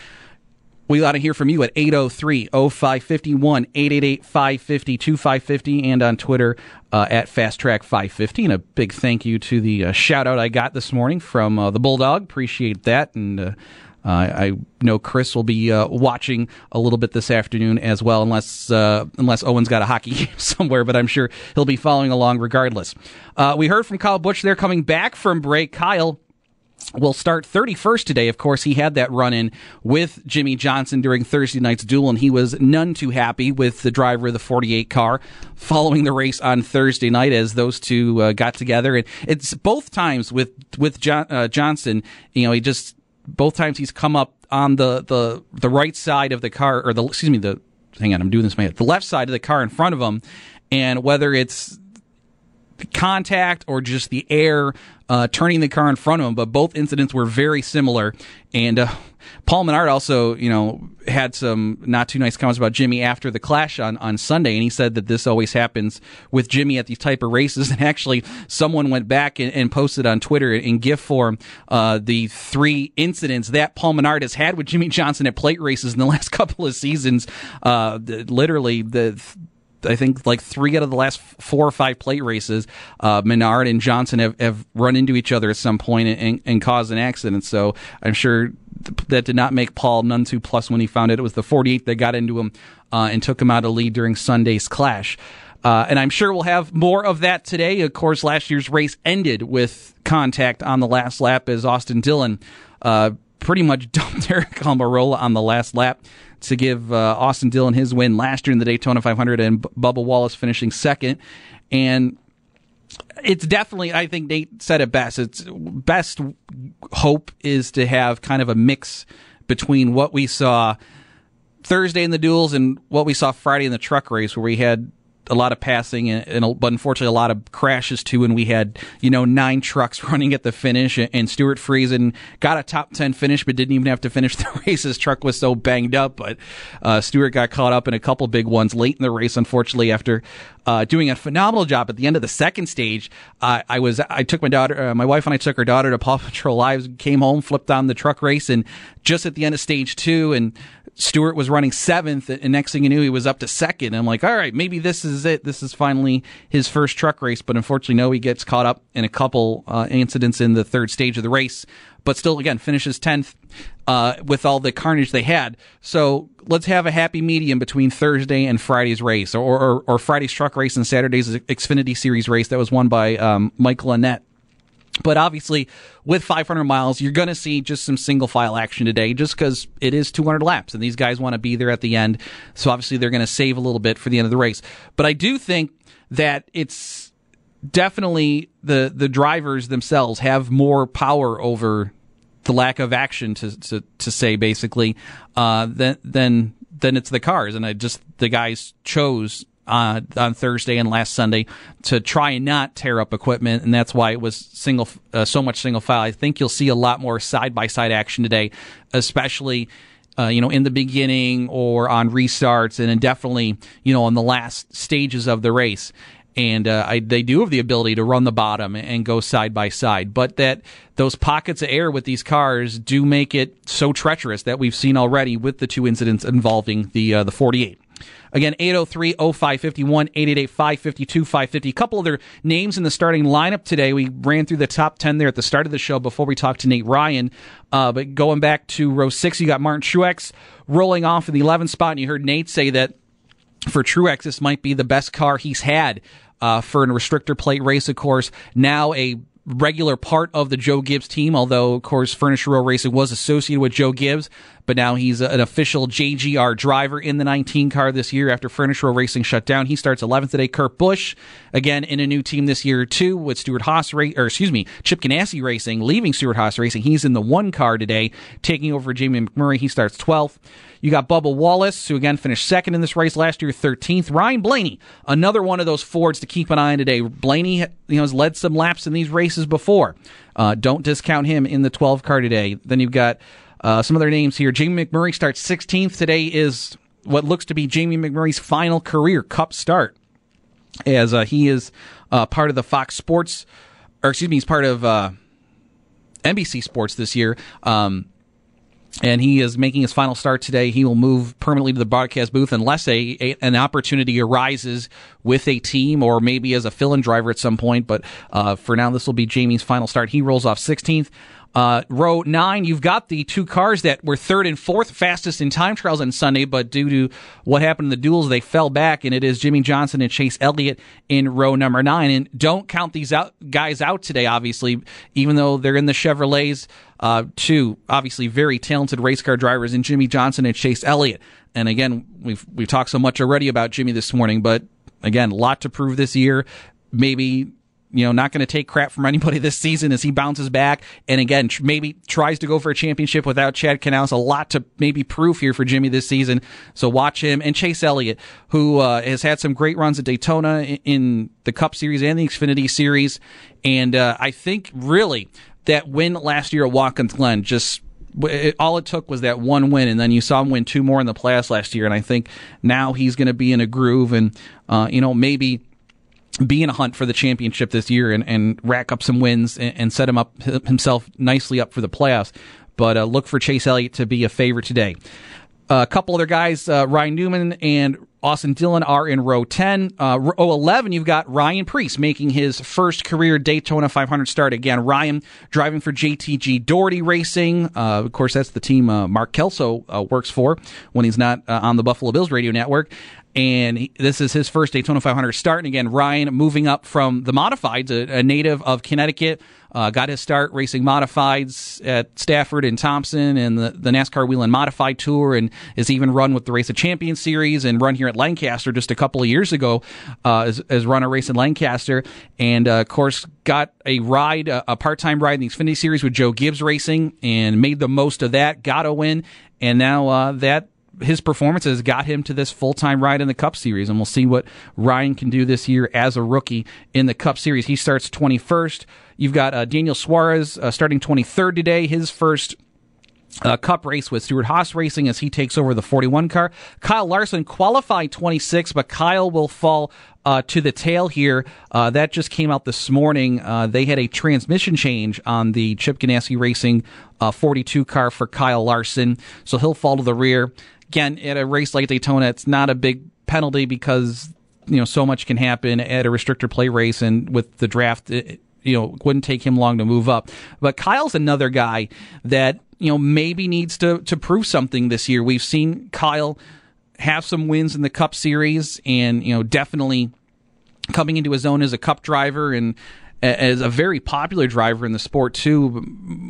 we ought to hear from you at eight oh three oh five five one, eight eight eight, five five two, five five zero, and on Twitter uh, at Fast Track five fifty. And a big thank you to the uh, shout-out I got this morning from uh, the Bulldog. Appreciate that. And uh, uh, I know Chris will be uh, watching a little bit this afternoon as well, unless uh, unless Owen's got a hockey game somewhere, but I'm sure he'll be following along regardless. Uh, we heard from Kyle Busch there coming back from break. Kyle will start thirty-first today. Of course, he had that run-in with Jimmy Johnson during Thursday night's duel, and he was none too happy with the driver of the forty-eight car following the race on Thursday night as those two uh, got together. And it's both times with with John, uh, Johnson, you know, he just both times he's come up on the, the, the right side of the car, or the excuse me, the hang on, I'm doing this in my head, the left side of the car in front of him, and whether it's contact or just the air uh, turning the car in front of him, but both incidents were very similar. And uh, Paul Menard also, you know, had some not too nice comments about Jimmy after the clash on, on Sunday, and he said that this always happens with Jimmy at these type of races. And actually, someone went back and, and posted on Twitter in GIF form uh, the three incidents that Paul Menard has had with Jimmy Johnson at plate races in the last couple of seasons. Uh, literally, the I think like three out of the last four or five plate races, uh, Menard and Johnson have, have run into each other at some point and, and caused an accident. So I'm sure that did not make Paul none too plus when he found it. It was the forty-eight that got into him uh, and took him out of lead during Sunday's clash. Uh, and I'm sure we'll have more of that today. Of course, last year's race ended with contact on the last lap as Austin Dillon uh, pretty much dumped Eric Almirola on the last lap to give uh, Austin Dillon his win last year in the Daytona five hundred, and B- Bubba Wallace finishing second. And it's definitely, I think Nate said it best, it's best hope is to have kind of a mix between what we saw Thursday in the duels and what we saw Friday in the truck race, where we had a lot of passing, and, and but unfortunately a lot of crashes too. And we had, you know, nine trucks running at the finish, and, and Stuart Friesen got a top ten finish, but didn't even have to finish the race. His truck was so banged up. But uh, Stuart got caught up in a couple big ones late in the race, unfortunately, after uh, doing a phenomenal job at the end of the second stage. Uh, I was I took my daughter, uh, my wife and I took our daughter to Paw Patrol Live, came home, flipped on the truck race, and just at the end of stage two, and Stewart was running seventh, and next thing you knew, he was up to second. And I'm like, all right, maybe this is it. This is finally his first truck race. But unfortunately, no, he gets caught up in a couple uh, incidents in the third stage of the race. But still, again, finishes tenth uh, with all the carnage they had. So let's have a happy medium between Thursday and Friday's race, or or, or Friday's truck race and Saturday's Xfinity Series race that was won by um, Michael Annett. But obviously, with five hundred miles, you're going to see just some single-file action today, just because it is two hundred laps, and these guys want to be there at the end. So obviously, they're going to save a little bit for the end of the race. But I do think that it's definitely the the drivers themselves have more power over the lack of action, to to, to say, basically, uh, than, than, than it's the cars. And I just the guys chose Uh, on Thursday and last Sunday to try and not tear up equipment, and that's why it was single, uh, so much single file. I think you'll see a lot more side by side action today, especially uh, you know in the beginning or on restarts, and then definitely you know on the last stages of the race. And uh, I, they do have the ability to run the bottom and go side by side, but that those pockets of air with these cars do make it so treacherous that we've seen already with the two incidents involving the uh, the forty-eight. Again, eight oh three oh five five one, eight eight eight, five five two, five five zero. A couple other names in the starting lineup today. We ran through the top ten there at the start of the show before we talked to Nate Ryan. Uh, but going back to row six, you got Martin Truex rolling off in the eleventh spot, and you heard Nate say that for Truex, this might be the best car he's had uh, for a restrictor plate race, of course. Now a regular part of the Joe Gibbs team, although, of course, Furniture Row Racing was associated with Joe Gibbs, but now he's an official J G R driver in the nineteen car this year after Furniture Row Racing shut down. He starts eleventh today. Kurt Busch, again, in a new team this year, too, with Stuart Haas, ra- or excuse me, Chip Ganassi Racing, leaving Stuart Haas Racing. He's in the one car today, taking over Jamie McMurray. He starts twelfth. You got Bubba Wallace, who again finished second in this race last year, thirteenth. Ryan Blaney, another one of those Fords to keep an eye on today. Blaney, you know, has led some laps in these races before. Uh, don't discount him in the twelve car today. Then you've got uh, some other names here. Jamie McMurray starts sixteenth. Today is what looks to be Jamie McMurray's final career Cup start, as uh, he is uh, part of the Fox Sports, or excuse me, he's part of uh, N B C Sports this year. Um, And he is making his final start today. He will move permanently to the broadcast booth unless a, a an opportunity arises with a team or maybe as a fill-in driver at some point. But uh, for now, this will be Jamie's final start. He rolls off sixteenth. Uh, row nine, you've got the two cars that were third and fourth fastest in time trials on Sunday, but due to what happened in the duels, they fell back, and it is Jimmy Johnson and Chase Elliott in row number nine. And don't count these out, guys out today, obviously, even though they're in the Chevrolets. Uh, two obviously very talented race car drivers in Jimmy Johnson and Chase Elliott. And again, we've we've talked so much already about Jimmy this morning, but again, a lot to prove this year. Maybe, you know, not going to take crap from anybody this season as he bounces back. And again, tr- maybe tries to go for a championship without Chad Knaus. A lot to maybe prove here for Jimmy this season. So watch him. And Chase Elliott, who uh, has had some great runs at Daytona in, in the Cup Series and the Xfinity Series. And uh, I think really that win last year at Watkins Glen, just it, all it took was that one win, and then you saw him win two more in the playoffs last year. And I think now he's going to be in a groove and, uh, you know, maybe be in a hunt for the championship this year and, and rack up some wins and, and set him up himself nicely up for the playoffs. But uh, look for Chase Elliott to be a favorite today. a couple other guys, uh, Ryan Newman and Austin Dillon, are in row ten. Uh, row eleven, you've got Ryan Preece making his first career Daytona five hundred start. Again, Ryan driving for J T G Doherty Racing. Uh, of course, that's the team uh, Mark Kelso uh, works for when he's not uh, on the Buffalo Bills radio network. And he, this is his first Daytona five hundred start. And again, Ryan moving up from the modifieds, a, a native of Connecticut, uh, got his start racing modifieds at Stafford and Thompson and the, the NASCAR Wheel and Modified Tour, and has even run with the Race of Champions Series and run here at Lancaster just a couple of years ago, uh, as, as run a race in Lancaster. And, uh, of course, got a ride, a, a part-time ride in the Xfinity Series with Joe Gibbs Racing and made the most of that, got a win, and now uh, that his performances got him to this full-time ride in the Cup Series, and we'll see what Ryan can do this year as a rookie in the Cup Series. He starts twenty-first. You've got uh, Daniel Suarez uh, starting twenty-third today, his first uh, Cup race with Stewart Haas Racing as he takes over the forty-one car. Kyle Larson qualified twenty-sixth, but Kyle will fall Uh, to the tail here. Uh, that just came out this morning. Uh, they had a transmission change on the Chip Ganassi Racing uh, forty-two car for Kyle Larson, so he'll fall to the rear. Again, at a race like Daytona, it's not a big penalty because you know so much can happen at a restrictor plate race, and with the draft, it, you know, it wouldn't take him long to move up. But Kyle's another guy that you know maybe needs to to prove something this year. We've seen Kyle have some wins in the Cup Series, and you know definitely coming into his own as a Cup driver and as a very popular driver in the sport too,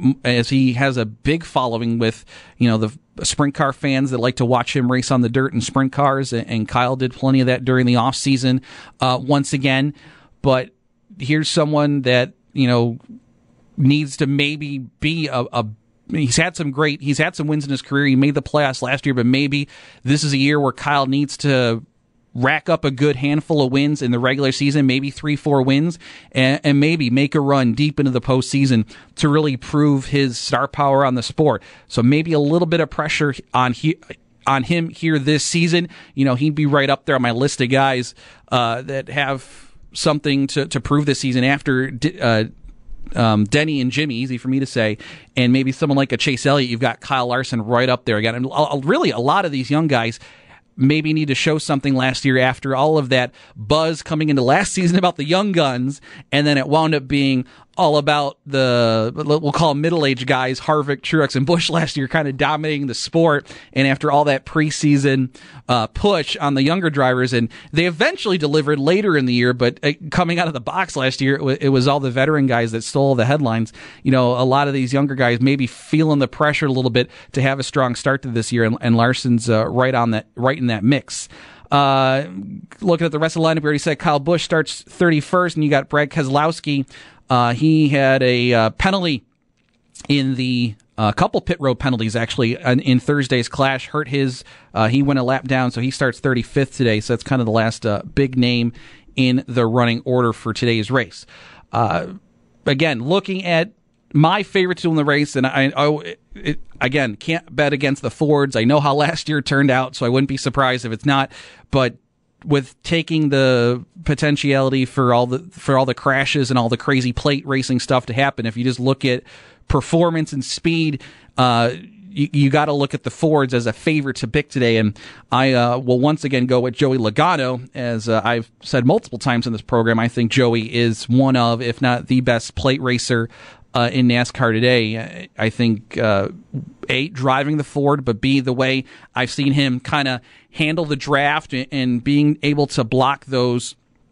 as he has a big following with you know the sprint car fans that like to watch him race on the dirt in sprint cars, and Kyle did plenty of that during the off season uh, once again. But here's someone that you know needs to maybe be a, a He's had some great, he's had some wins in his career. He made the playoffs last year, but maybe this is a year where Kyle needs to rack up a good handful of wins in the regular season, maybe three, four wins, and, and maybe make a run deep into the postseason to really prove his star power on the sport. So maybe a little bit of pressure on he, on him here this season. You know, he'd be right up there on my list of guys uh, that have something to, to prove this season after uh, Um, Denny and Jimmy, easy for me to say, and maybe someone like a Chase Elliott. You've got Kyle Larson right up there again. And really, a lot of these young guys maybe need to show something last year after all of that buzz coming into last season about the young guns, and then it wound up being all about the, we'll call them middle-aged guys, Harvick, Truex, and Busch last year, kind of dominating the sport. And after all that preseason uh, push on the younger drivers, and they eventually delivered later in the year, but uh, coming out of the box last year, it, w- it was all the veteran guys that stole the headlines. You know, a lot of these younger guys maybe feeling the pressure a little bit to have a strong start to this year, and, and Larson's uh, right on that, right in that mix. Uh, looking at the rest of the lineup, we already said Kyle Busch starts thirty-first, and you got Brad Keselowski. Uh, he had a uh, penalty in the a uh, couple pit road penalties actually in, in Thursday's clash, hurt his. Uh, he went a lap down, so he starts thirty-fifth today. So that's kind of the last uh, big name in the running order for today's race. Uh, again, looking at my favorite tool in the race, and I, I it, again can't bet against the Fords. I know how last year turned out, so I wouldn't be surprised if it's not. But with taking the potentiality for all the for all the crashes and all the crazy plate racing stuff to happen, if you just look at performance and speed, uh, you, you got to look at the Fords as a favorite to pick today. And I uh, will once again go with Joey Logano, as uh, I've said multiple times in this program. I think Joey is one of, if not the best plate racer Uh, in NASCAR today. I think, uh, A, driving the Ford, but B, the way I've seen him kind of handle the draft and, and being able to block those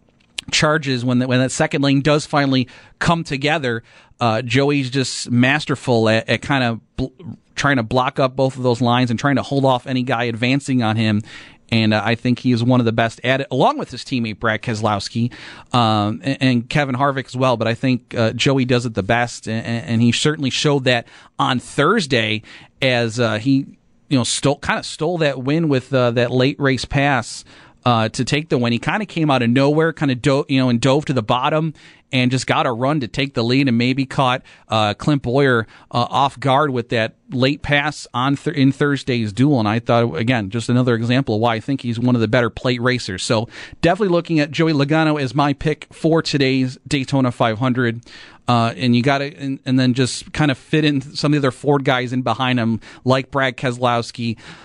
charges when the, when that second lane does finally come together. Uh, Joey's just masterful at, at kind of bl- trying to block up both of those lines and trying to hold off any guy advancing on him. And uh, I think he is one of the best at it, along with his teammate Brad Keselowski um, and, and Kevin Harvick as well. But I think uh, Joey does it the best, and, and he certainly showed that on Thursday as uh, he, you know, stole kind of stole that win with uh, that late race pass uh, to take the win. He kind of came out of nowhere, kind of dove, you know, and dove to the bottom and just got a run to take the lead, and maybe caught uh, Clint Bowyer uh, off guard with that late pass on th- in Thursday's duel. And I thought, again, just another example of why I think he's one of the better plate racers. So definitely looking at Joey Logano as my pick for today's Daytona five hundred. Uh, and you got to, and, and then just kind of fit in some of the other Ford guys in behind him, like Brad Keselowski,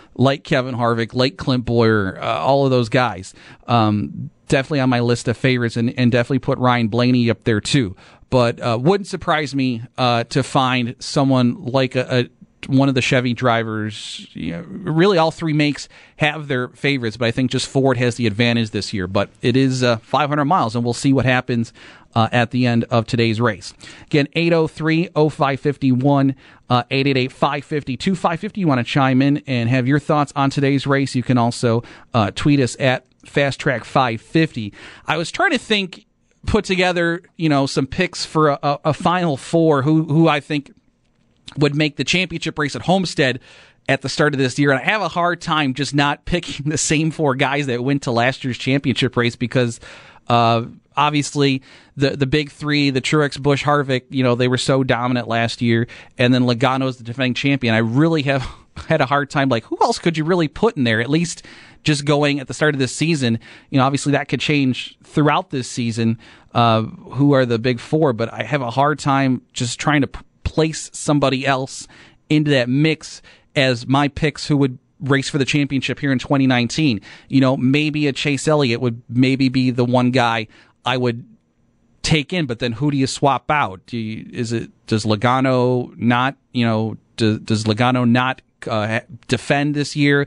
like Kevin Harvick, like Clint Bowyer, uh, all of those guys. Um, definitely on my list of favorites, and, and definitely put Ryan Blaney up there too. But uh, wouldn't surprise me uh, to find someone like a, a one of the Chevy drivers. You know, really, all three makes have their favorites, but I think just Ford has the advantage this year. But it is uh, five hundred miles, and we'll see what happens uh, at the end of today's race. Again, eight oh three oh five five one, uh, eight eight eight, five five zero, two five five zero. You want to chime in and have your thoughts on today's race, you can also uh, tweet us at Fast Track five fifty. I was trying to think, put together, you know, some picks for a, a, a Final Four, who who I think would make the championship race at Homestead at the start of this year. And I have a hard time just not picking the same four guys that went to last year's championship race because uh, obviously the the big three, the Truex, Busch, Harvick, you know, they were so dominant last year. And then Logano's the defending champion. I really have had a hard time, like, who else could you really put in there? At least just going at the start of this season, you know, obviously that could change throughout this season, uh, who are the big four, but I have a hard time just trying to p- place somebody else into that mix as my picks who would race for the championship here in twenty nineteen. You know, maybe a Chase Elliott would maybe be the one guy I would take in, but then who do you swap out? Do you, is it, does Logano not, you know, do, does Logano not Uh, defend this year?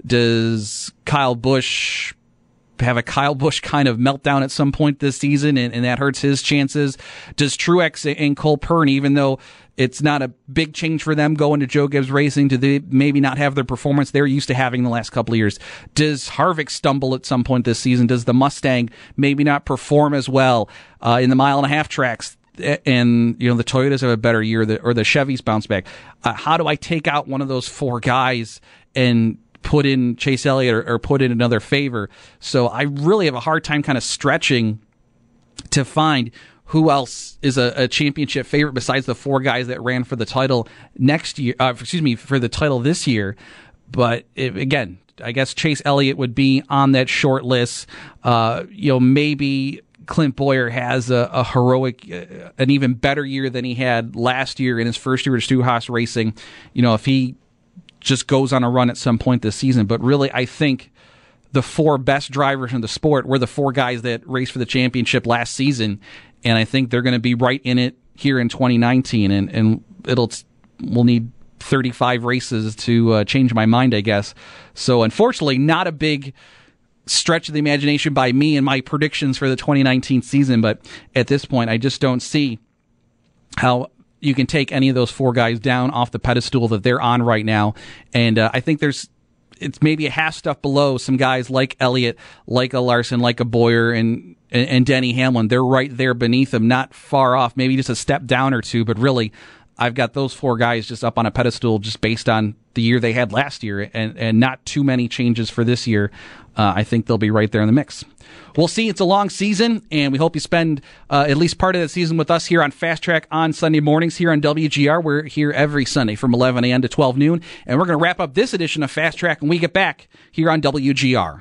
Does Kyle Busch have a Kyle Busch kind of meltdown at some point this season, and, and that hurts his chances? Does Truex and Cole Pearn, even though it's not a big change for them going to Joe Gibbs Racing, do they maybe not have their performance they're used to having the last couple of years? Does Harvick stumble at some point this season? Does the Mustang maybe not perform as well uh, in the mile and a half tracks? And, you know, the Toyotas have a better year, or the Chevys bounce back. Uh, how do I take out one of those four guys and put in Chase Elliott or, or put in another favor? So I really have a hard time kind of stretching to find who else is a, a championship favorite besides the four guys that ran for the title next year, uh, excuse me, for the title this year. But it, again, I guess Chase Elliott would be on that short list. Uh, you know, maybe Clint Bowyer has a, a heroic, uh, an even better year than he had last year in his first year at Stewart-Haas Racing. You know, if he just goes on a run at some point this season. But really, I think the four best drivers in the sport were the four guys that raced for the championship last season, and I think they're going to be right in it here in twenty nineteen. And and it'll we'll need thirty-five races to uh, change my mind, I guess. So unfortunately, not a big stretch of the imagination by me and my predictions for the twenty nineteen season, but at this point I just don't see how you can take any of those four guys down off the pedestal that they're on right now. And uh, I think there's it's maybe a half step below some guys like Elliott, like a Larson, like a Bowyer, and and, and Denny Hamlin. They're right there beneath them, not far off, maybe just a step down or two, but really I've got those four guys just up on a pedestal just based on the year they had last year, and, and not too many changes for this year. Uh, I think they'll be right there in the mix. We'll see. It's a long season, and we hope you spend uh, at least part of that season with us here on Fast Track on Sunday mornings here on W G R. We're here every Sunday from eleven a.m. to twelve noon, and we're going to wrap up this edition of Fast Track when we get back here on W G R.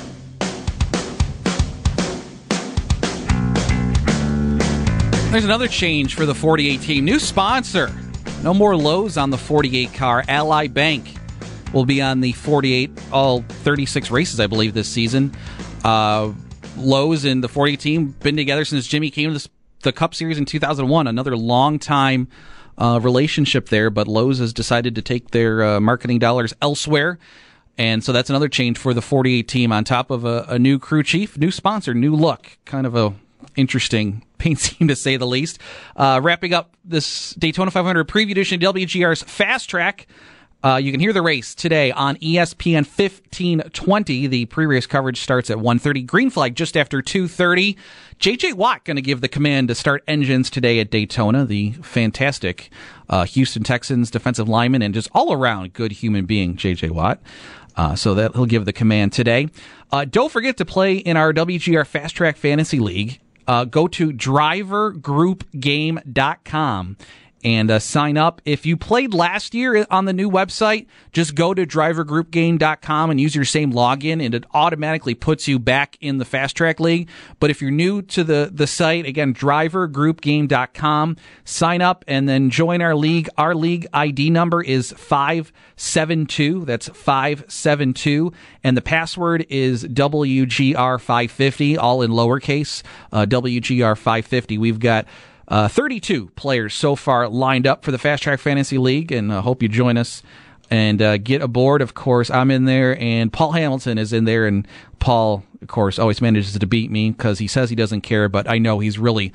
There's another change for the forty-eight team. New sponsor. No more Lowe's on the forty-eight car. Ally Bank will be on the forty-eight, all thirty-six races, I believe, this season. Uh, Lowe's and the forty-eight team been together since Jimmy came to this, the Cup Series in two thousand one. Another long-time uh, relationship there, but Lowe's has decided to take their uh, marketing dollars elsewhere. And so that's another change for the forty-eight team on top of a, a new crew chief, new sponsor, new look. Kind of a interesting paint scheme, to say the least. Uh, wrapping up this Daytona five hundred preview edition of W G R's Fast Track. Uh, you can hear the race today on E S P N fifteen twenty. The pre-race coverage starts at one thirty. Green flag just after two thirty. J J Watt going to give the command to start engines today at Daytona. The fantastic uh, Houston Texans defensive lineman and just all-around good human being, J J Watt. Uh, so that he'll give the command today. Uh, don't forget to play in our W G R Fast Track Fantasy League. Uh, go to driver group game dot com and uh, sign up. If you played last year on the new website, just go to driver group game dot com and use your same login, and it automatically puts you back in the Fast Track League. But if you're new to the, the site, again, driver group game dot com, sign up and then join our league. Our league I D number is five seven two. That's five seven two. And the password is W G R five fifty, all in lowercase, uh, W G R five fifty. We've got Uh, thirty-two players so far lined up for the Fast Track Fantasy League, and I uh, hope you join us and uh, get aboard. Of course, I'm in there, and Paul Hamilton is in there, and Paul, of course, always manages to beat me because he says he doesn't care, but I know he's really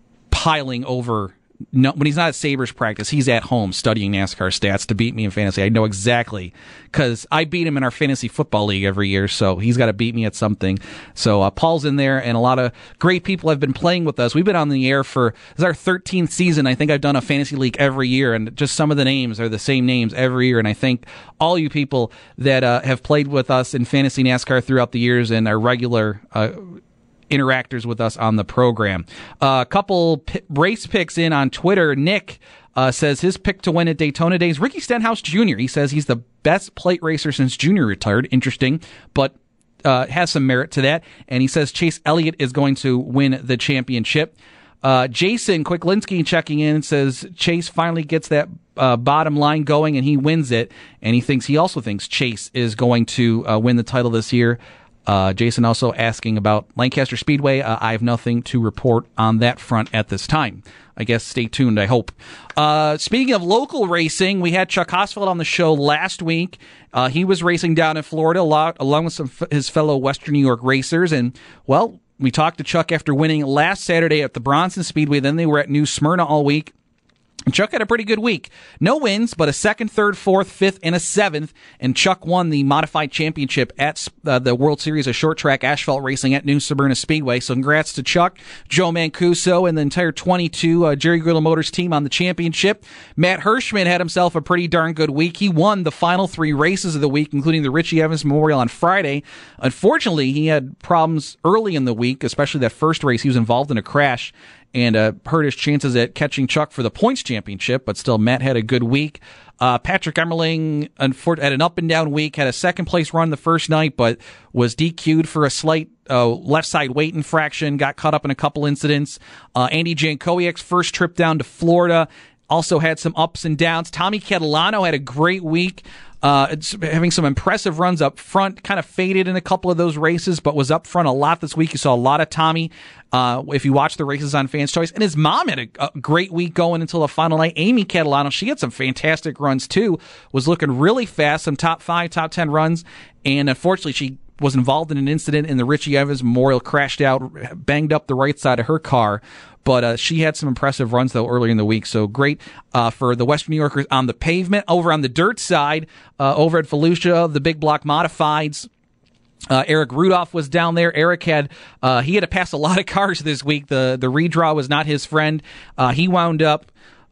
piling over. No, when he's not at Sabres practice, he's at home studying NASCAR stats to beat me in fantasy. I know exactly, because I beat him in our fantasy football league every year, so he's got to beat me at something. So uh, Paul's in there, and a lot of great people have been playing with us. We've been on the air for, this is our thirteenth season. I think I've done a fantasy league every year, and just some of the names are the same names every year, and I thank all you people that uh, have played with us in fantasy NASCAR throughout the years and are regular uh interactors with us on the program. A uh, couple p- race picks in on Twitter. Nick uh, says his pick to win at Daytona Days, Ricky Stenhouse Junior He says he's the best plate racer since Junior retired. Interesting, but uh, has some merit to that. And he says Chase Elliott is going to win the championship. Uh, Jason Quicklinski checking in says Chase finally gets that uh, bottom line going and he wins it. And he thinks he also thinks Chase is going to uh, win the title this year. Uh, Jason also asking about Lancaster Speedway. Uh, I have nothing to report on that front at this time. I guess stay tuned, I hope. Uh, speaking of local racing, we had Chuck Hosfeld on the show last week. Uh, he was racing down in Florida a lot, along with some f- his fellow Western New York racers. And, well, we talked to Chuck after winning last Saturday at the Bronson Speedway. Then they were at New Smyrna all week. And Chuck had a pretty good week. No wins, but a second, third, fourth, fifth, and a seventh. And Chuck won the modified championship at uh, the World Series of Short Track Asphalt Racing at New Smyrna Speedway. So congrats to Chuck, Joe Mancuso, and the entire twenty-two uh, Jerry Grillo Motors team on the championship. Matt Hirschman had himself a pretty darn good week. He won the final three races of the week, including the Richie Evans Memorial on Friday. Unfortunately, he had problems early in the week, especially that first race. He was involved in a crash and uh, hurt his chances at catching Chuck for the points championship, but still, Matt had a good week. Uh, Patrick Emmerling had an up-and-down week, had a second-place run the first night, but was D Q'd for a slight uh, left-side weight infraction, got caught up in a couple incidents. Uh, Andy Jankowiak's first trip down to Florida also had some ups and downs. Tommy Catalano had a great week. Uh, it's having some impressive runs up front, kind of faded in a couple of those races, but was up front a lot this week. You saw a lot of Tommy uh, if you watch the races on Fans Choice. And his mom had a, a great week going until the final night. Amy Catalano, she had some fantastic runs too, was looking really fast, some top five, top ten runs, and unfortunately she was involved in an incident in the Richie Evans Memorial, crashed out, banged up the right side of her car. But uh, she had some impressive runs, though, earlier in the week. So great uh, for the Western New Yorkers on the pavement. Over on the dirt side, uh, over at Volusia, the big block modifieds, uh, Eric Rudolph was down there. Eric had uh, he had to pass a lot of cars this week. The, the redraw was not his friend. Uh, he wound up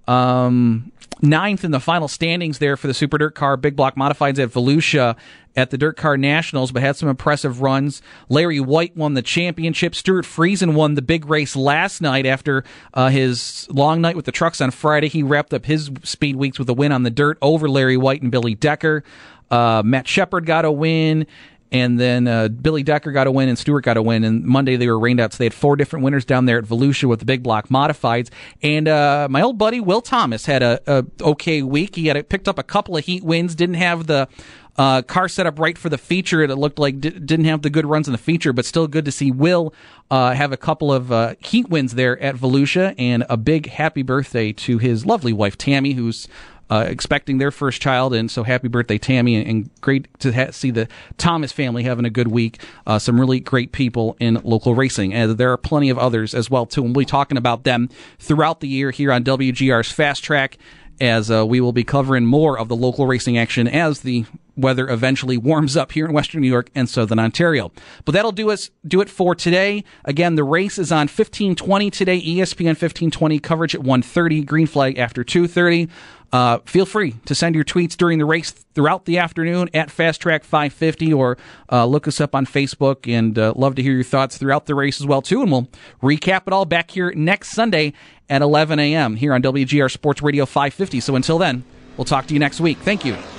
um, ninth in the final standings there for the Super Dirt Car Big Block Modifieds at Volusia at the Dirt Car Nationals, but had some impressive runs. Larry White won the championship. Stuart Friesen won the big race last night after uh, his long night with the trucks on Friday. He wrapped up his speed weeks with a win on the dirt over Larry White and Billy Decker. Uh, Matt Shepard got a win. And then uh, Billy Decker got a win and Stewart got a win. And Monday they were rained out, so they had four different winners down there at Volusia with the big block modifieds. And uh, my old buddy Will Thomas had a, a okay week. He had a, picked up a couple of heat wins. Didn't have the uh, car set up right for the feature. It looked like d- didn't have the good runs in the feature, but still good to see Will uh, have a couple of uh, heat wins there at Volusia. And a big happy birthday to his lovely wife Tammy, who's Uh, expecting their first child, and so happy birthday, Tammy, and, and great to ha- see the Thomas family having a good week. Uh, some really great people in local racing, and there are plenty of others as well, too, and we'll be talking about them throughout the year here on W G R's Fast Track, as uh, we will be covering more of the local racing action as the weather eventually warms up here in Western New York and Southern Ontario. But that'll do us do it for today. Again, the race is on fifteen twenty today, E S P N fifteen twenty, coverage at one thirty, green flag after two thirty. Uh, feel free to send your tweets during the race throughout the afternoon at Fast Track five fifty, or uh, look us up on Facebook, and uh, love to hear your thoughts throughout the race as well, too. And we'll recap it all back here next Sunday at eleven a.m. here on W G R Sports Radio five fifty. So until then, we'll talk to you next week. Thank you.